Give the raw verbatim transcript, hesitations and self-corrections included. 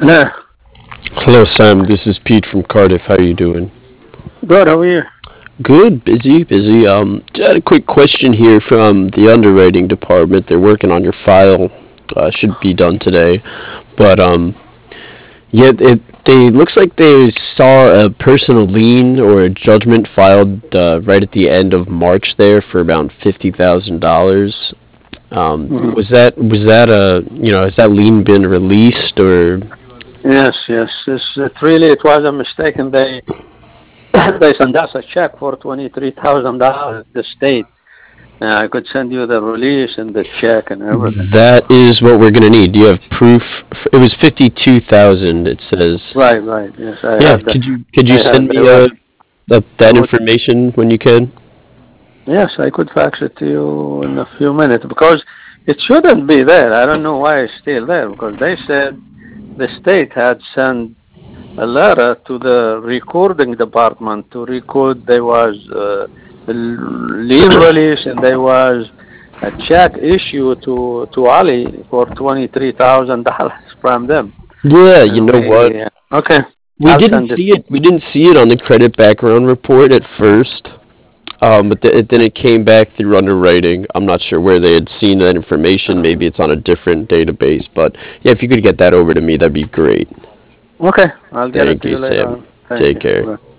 No, Hello, Sam. This is Pete from Cardiff. How you doing? good. How are you? Good. Busy. Busy. Um, just had a quick question here from the underwriting department. They're working on your file. Uh, should be done today, but um, yeah, it they looks like they saw a personal lien or a judgment filed uh, right at the end of March there for about fifty thousand dollars. Um, Mhm. was that was that a you know has that lien been released or? Yes, yes. It's, it really it was a mistake, and they they sent us a check for twenty three thousand dollars. The state. Uh, I could send you the release and the check and everything. That is what we're gonna need. Do you have proof? It was fifty-two thousand. It says. Right, right. Yes, I Yeah. have the. Could you could I you have. send I me was. uh that I that would. information when you can? Yes, I could fax it to you in a few minutes because it shouldn't be there. I don't know why it's still there because they said the state had sent a letter to the recording department to record there was uh, a lien release and there was a check issue to to Ali for twenty three thousand dollars from them. Yeah. You And know what? we okay, We I'll didn't send it. see it. We didn't see it on the credit background report at first. Um, but th- then it came back through underwriting. I'm not sure where they had seen that information. Maybe it's on a different database. But yeah, if you could get that over to me, that'd be great. Okay, I'll get it Thank to you, you later Sam. on. Thank Take you. care. Bye.